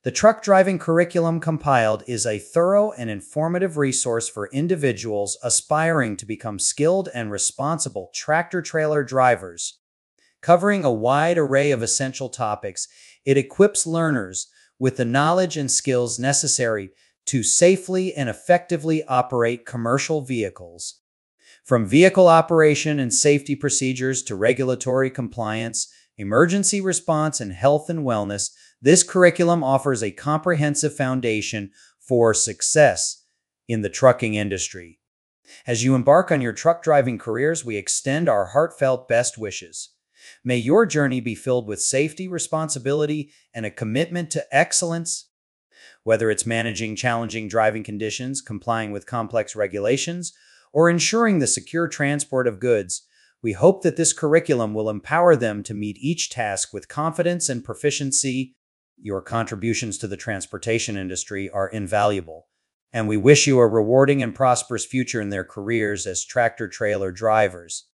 The Truck Driving Curriculum Compiled is a thorough and informative resource for individuals aspiring to become skilled and responsible tractor-trailer drivers. Covering a wide array of essential topics, it equips learners with the knowledge and skills necessary to safely and effectively operate commercial vehicles. From vehicle operation and safety procedures to regulatory compliance, emergency response, and health and wellness, this curriculum offers a comprehensive foundation for success in the trucking industry. As you embark on your truck driving careers, we extend our heartfelt best wishes. May your journey be filled with safety, responsibility, and a commitment to excellence. Whether it's managing challenging driving conditions, complying with complex regulations, or ensuring the secure transport of goods, we hope that this curriculum will empower them to meet each task with confidence and proficiency. Your contributions to the transportation industry are invaluable, and we wish you a rewarding and prosperous future in their careers as tractor-trailer drivers.